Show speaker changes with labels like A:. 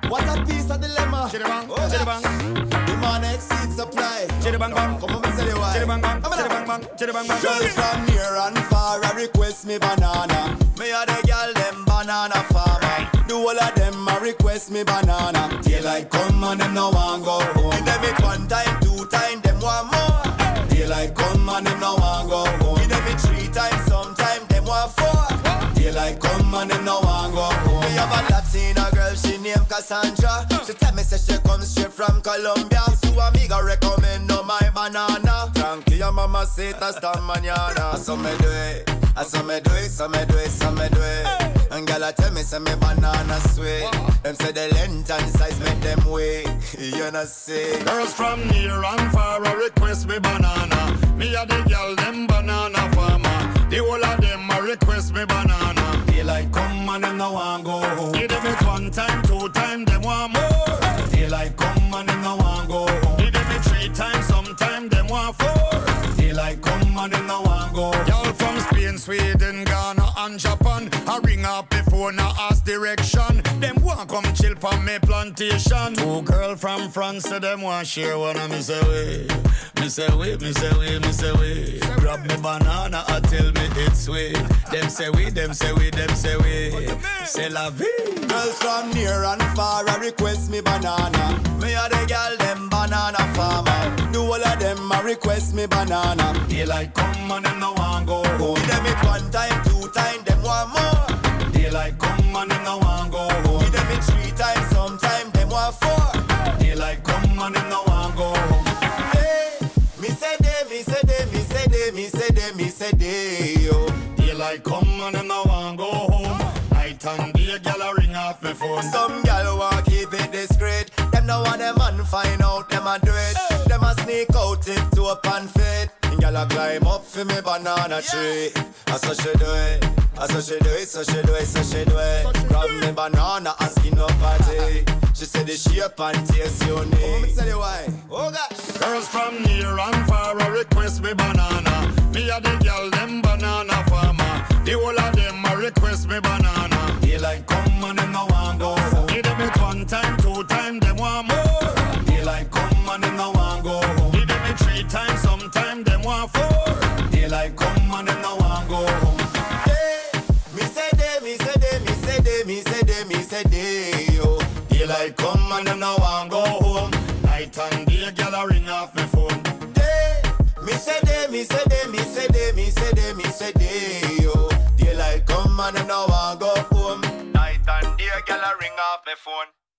A: What a piece of dilemma.
B: Chitty-bang,
A: Oh,
B: chitty-bang.
A: Demand exceeds supply.
B: Chitty-bang, bang.
A: Come on, me tell you why.
B: Chitty-bang, bang. Chitty-bang, bang. Chitty-bang, bang.
A: Girls from near and far a request me banana. Me a the girl them banana farmer. The whole of them a request me banana. Daylight come and them no want go home. Give them it one time, two time, them want more. Daylight come and them no want go home. Give them it three times, sometime them want four. Daylight come and them no want go home. Me have a Latina girl, she named Cassandra. She tell me say she come straight from Colombia. So amiga recommend no my banana. Tranquila mama say hasta mañana. So me do it, so me do it, so me do it, so me do it. And gala tell me say me banana sweet. Them say the length and size make them wait. You know say.
B: Girls from near and far a request me banana. Me a the girl them banana farmer. The whole of them a request me banana.
A: Daylight come and them no want go home.
B: Give them it one time, two time, them want more.
A: Daylight come and them no want go home.
B: Give them it three times, sometime them want four.
A: Daylight come and them no want go home.
B: Y'all from Spain, Sweden, Ghana and Japan. I ring up before now ask direction. Them want come chill from me plantation. Two girl from France, so them want share one of me say way. Me say way, me say way, me say way. Grab me banana and tell me it's way. Them say we, them say we, them say we. C'est la vie.
A: Girls from near and far a request me banana. Me a the girl them banana farmer. The whole of them a request me banana.
B: Daylight come and them no want go home.
A: Give them it one time, two time, them want more.
B: Daylight come and them no want go home.
A: Give them it three times, sometime them want four.
B: Daylight come and them no want go home.
A: Hey, me say they, me say they, me say they, me say they, me say they, yo.
B: Daylight come and them no want go home. Night and day, gyal a ring off me phone.
A: Some gal want keep it discreet. Them no want them man find out them a do it. Them a sneak out tip to up and fit. Gal a climb up for me banana tree. So she do it, so she do it, so she do it, so she do it. Grab me banana and skin up party. She said the shape and taste unique. Let me tell you why. Oh gosh.
B: Girls from near and far a request me banana. Me a the girl them banana farmer. The whole of them a request me banana.
A: Daylight come and them no want go home.
B: Give them it one time, two time, them want more.
A: Daylight come and them no want go home.
B: Give them it three times, sometime them want four.
A: Daylight come and them no want go home. Hey, me say they, me say they, me say they, me say they, me say they, yo. Daylight come and them no want go home.
B: Night and day, gyal a ring off me phone.
A: Hey, me say they, me say they, me say they, me say they, me say they, yo. Daylight come and them no want go home.
B: Night and day, gyal a ring off me phone.